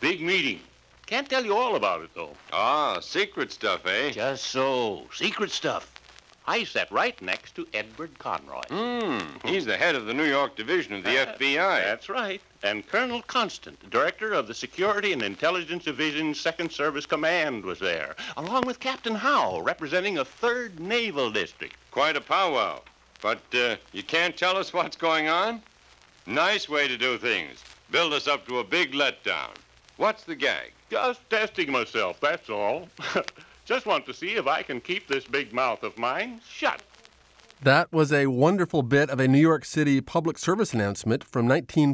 Big meeting. Can't tell you all about it, though. Ah, secret stuff, eh? Just so. Secret stuff. I sat right next to Edward Conroy. He's the head of the New York division of the FBI. That's right. And Colonel Constant, director of the Security and Intelligence Division 2nd Service Command, was there, along with Captain Howe, representing a 3rd Naval District. Quite a powwow. But you can't tell us what's going on? Nice way to do things. Build us up to a big letdown. What's the gag? Just testing myself, that's all. Just want to see if I can keep this big mouth of mine shut. That was a wonderful bit of a New York City public service announcement from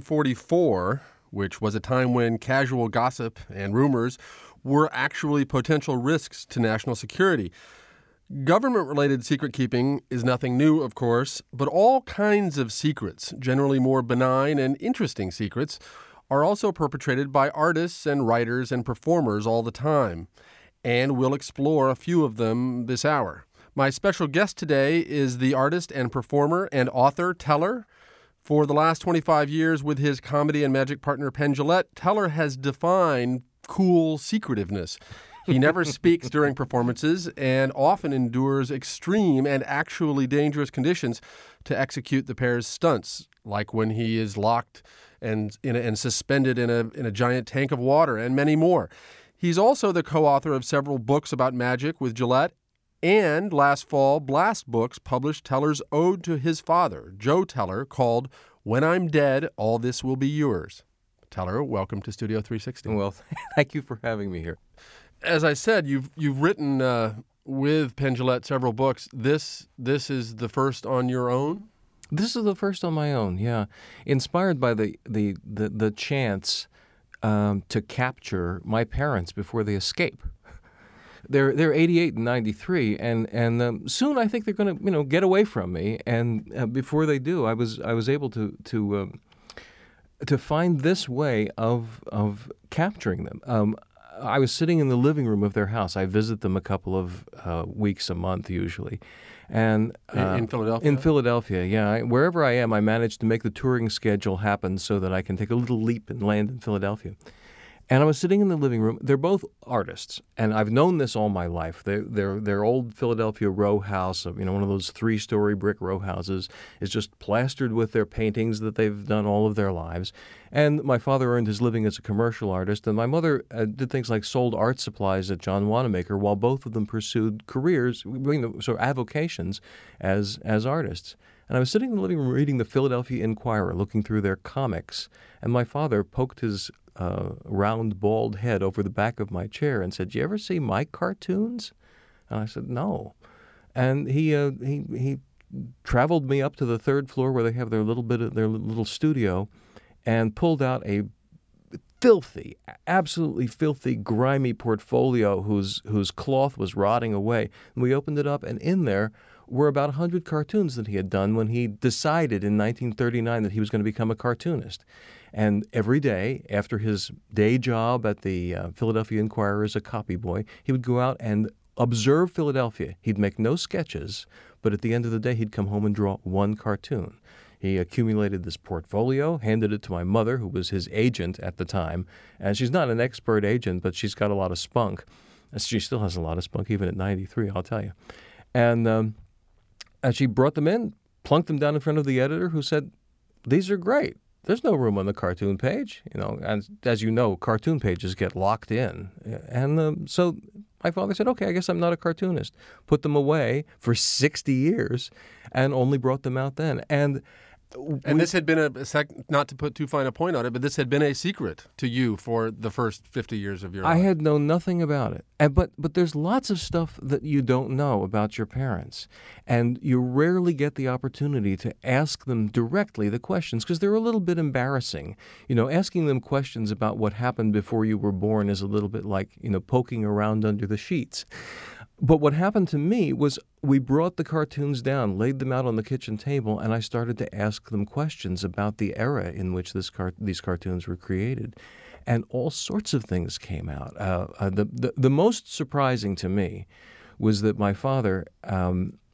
1944, which was a time when casual gossip and rumors were actually potential risks to national security. Government-related secret-keeping is nothing new, of course, but all kinds of secrets, generally more benign and interesting secrets, are also perpetrated by artists and writers and performers all the time. And we'll explore a few of them this hour. My special guest today is the artist and performer and author Teller. For the last 25 years with his comedy and magic partner Penn Jillette, Teller has defined cool secretiveness. He never speaks during performances and often endures extreme and actually dangerous conditions to execute the pair's stunts, like when he is locked and suspended in a giant tank of water, and many more. He's also the co-author of several books about magic with Jillette, and last fall, Blast Books published Teller's ode to his father, Joe Teller, called When I'm Dead, All This Will Be Yours. Teller, welcome to Studio 360. Well, thank you for having me here. As I said, you've written with Penn Jillette several books. This is the first on your own? This is the first on my own, yeah. Inspired by the chance to capture my parents before they escape. They're 88 and 93, and soon I think they're going to get away from me. And before they do, I was able to find this way of capturing them. I was sitting in the living room of their house. I visit them a couple of weeks a month usually. And in Philadelphia? In Philadelphia, yeah. Wherever I am, I manage to make the touring schedule happen so that I can take a little leap and land in Philadelphia. And I was sitting in the living room. They're both artists, and I've known this all my life. Their old Philadelphia row house, one of those 3-story brick row houses, is just plastered with their paintings that they've done all of their lives. And my father earned his living as a commercial artist, and my mother did things like sold art supplies at John Wanamaker, while both of them pursued careers, sort of avocations as artists. And I was sitting in the living room reading the Philadelphia Inquirer, looking through their comics, and my father poked his round, bald head over the back of my chair and said, "Do you ever see my cartoons?" And I said, "No." And he traveled me up to the 3rd floor where they have their little studio, and pulled out a filthy, absolutely filthy, grimy portfolio whose cloth was rotting away. And we opened it up, and in there were about 100 cartoons that he had done when he decided in 1939 that he was going to become a cartoonist. And every day, after his day job at the Philadelphia Inquirer as a copy boy, he would go out and observe Philadelphia. He'd make no sketches, but at the end of the day, he'd come home and draw one cartoon. He accumulated this portfolio, handed it to my mother, who was his agent at the time. And she's not an expert agent, but she's got a lot of spunk. She still has a lot of spunk, even at 93, I'll tell you. And she brought them in, plunked them down in front of the editor, who said, "These are great. There's no room on the cartoon page." And as you know, cartoon pages get locked in. And so my father said, "Okay, I guess I'm not a cartoonist." Put them away for 60 years and only brought them out then. And this had been not to put too fine a point on it, but this had been a secret to you for the first 50 years of your life. I had known nothing about it. But there's lots of stuff that you don't know about your parents. And you rarely get the opportunity to ask them directly the questions because they're a little bit embarrassing. Asking them questions about what happened before you were born is a little bit like, poking around under the sheets. But what happened to me was we brought the cartoons down, laid them out on the kitchen table, and I started to ask them questions about the era in which these cartoons were created. And all sorts of things came out. The most surprising to me was that my father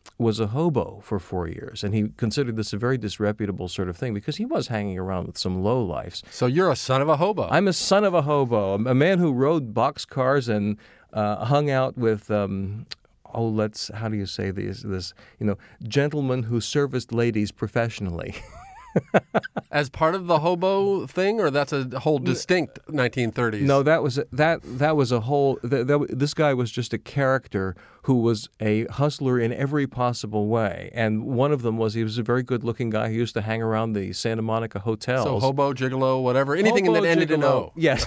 was a hobo for 4 years, and he considered this a very disreputable sort of thing because he was hanging around with some lowlifes. So you're a son of a hobo. I'm a son of a hobo, a man who rode boxcars and hung out with, how do you say this, gentlemen who serviced ladies professionally. As part of the hobo thing, or that's a whole distinct 1930s? No, that was a whole. This guy was just a character who was a hustler in every possible way, and one of them was he was a very good-looking guy who used to hang around the Santa Monica hotels. So hobo, gigolo, whatever, anything Hobo, that ended in gigolo. O. Yes.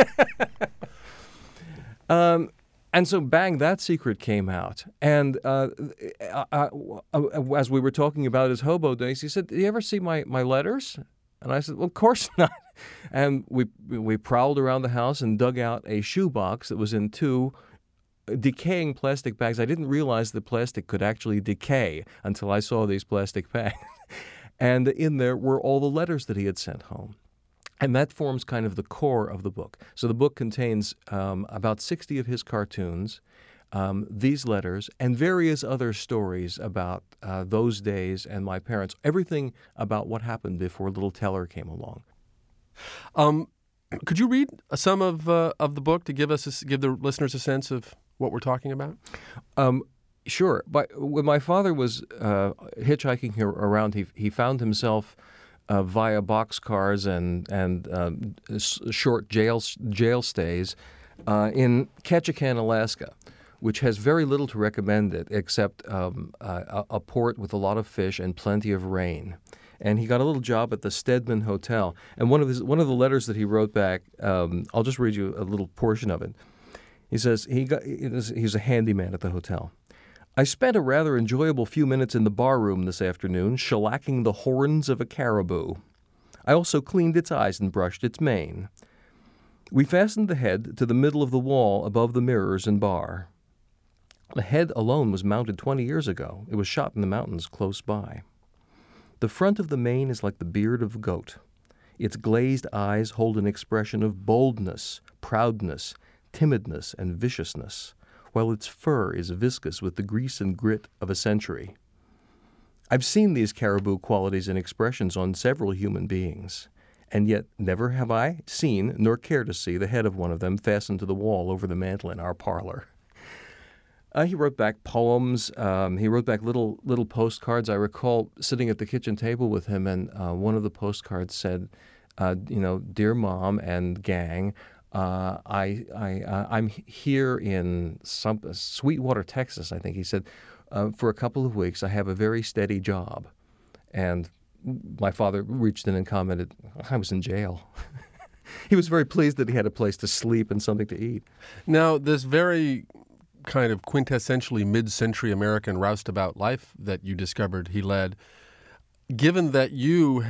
And so, bang, that secret came out. And as we were talking about his hobo days, he said, "Do you ever see my letters?" And I said, "Well, of course not." And we prowled around the house and dug out a shoebox that was in 2 decaying plastic bags. I didn't realize that plastic could actually decay until I saw these plastic bags. And in there were all the letters that he had sent home. And that forms kind of the core of the book. So the book contains about 60 of his cartoons, these letters, and various other stories about those days and my parents. Everything about what happened before little Teller came along. Could you read some of the book to give the listeners a sense of what we're talking about? Sure. But when my father was hitchhiking around, he found himself via boxcars and short jail stays in Ketchikan, Alaska, which has very little to recommend it except a port with a lot of fish and plenty of rain. And he got a little job at the Stedman Hotel. And one of the letters that he wrote back, I'll just read you a little portion of it. He says he's a handyman at the hotel. "I spent a rather enjoyable few minutes in the bar room this afternoon, shellacking the horns of a caribou. I also cleaned its eyes and brushed its mane. We fastened the head to the middle of the wall above the mirrors and bar. The head alone was mounted 20 years ago. It was shot in the mountains close by. The front of the mane is like the beard of a goat. Its glazed eyes hold an expression of boldness, proudness, timidness, and viciousness, while its fur is viscous with the grease and grit of a century. I've seen these caribou qualities and expressions on several human beings, and yet never have I seen nor care to see the head of one of them fastened to the wall over the mantel in our parlor." He wrote back poems. He wrote back little postcards. I recall sitting at the kitchen table with him, and one of the postcards said, "Dear Mom and gang, I'm here in Sweetwater, Texas," I think he said, "for a couple of weeks. I have a very steady job." And my father reached in and commented, "I was in jail." He was very pleased that he had a place to sleep and something to eat. Now, this very kind of quintessentially mid-century American roustabout life that you discovered he led, given that you,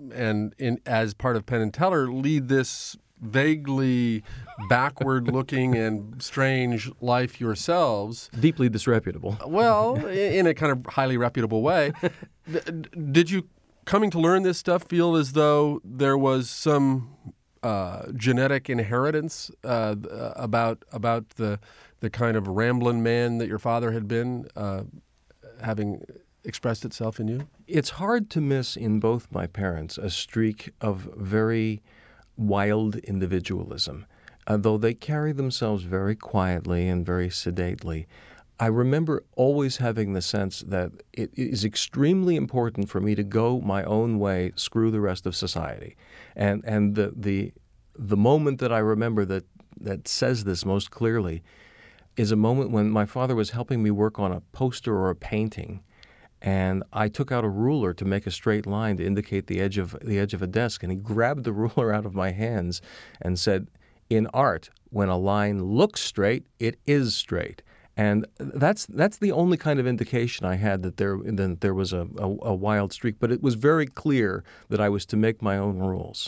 as part of Penn and Teller, lead this vaguely backward-looking and strange life yourselves. Deeply disreputable. Well, in a kind of highly reputable way. Did you, coming to learn this stuff, feel as though there was some genetic inheritance about the kind of rambling man that your father had been, having expressed itself in you? It's hard to miss in both my parents a streak of very wild individualism. Though they carry themselves very quietly and very sedately, I remember always having the sense that it is extremely important for me to go my own way, screw the rest of society. And the moment that I remember that says this most clearly is a moment when my father was helping me work on a poster or a painting, and I took out a ruler to make a straight line to indicate the edge of a desk, and he grabbed the ruler out of my hands and said, "In art, when a line looks straight, it is straight." And that's the only kind of indication I had that there was a wild streak. But it was very clear that I was to make my own rules.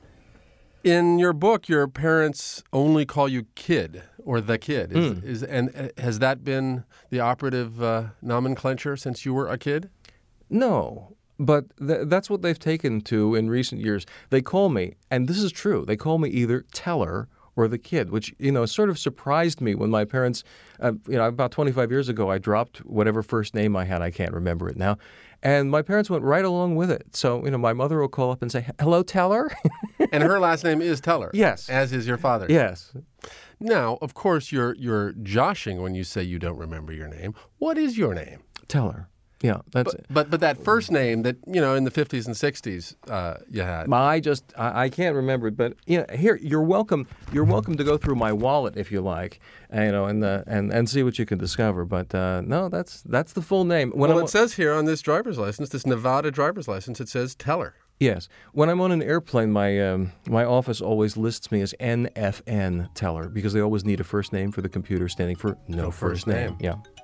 In your book, your parents only call you kid or the kid. And has that been the operative nomenclature since you were a kid? No, but that's what they've taken to in recent years. They call me, and this is true, they call me either Teller or the kid, which, sort of surprised me when my parents, about 25 years ago, I dropped whatever first name I had. I can't remember it now. And my parents went right along with it. So, my mother will call up and say, "Hello, Teller." And her last name is Teller. Yes. As is your father's. Yes. Now, of course, you're joshing when you say you don't remember your name. What is your name? Teller. Yeah, that's it. But that first name that, in the 50s and 60s you had. I can't remember it, but here you're welcome. You're welcome to go through my wallet if you like, and see what you can discover. But no, that's the full name. It says here on this driver's license, this Nevada driver's license, it says Teller. Yes. When I'm on an airplane, my office always lists me as NFN Teller because they always need a first name for the computer standing for no first name. Yeah.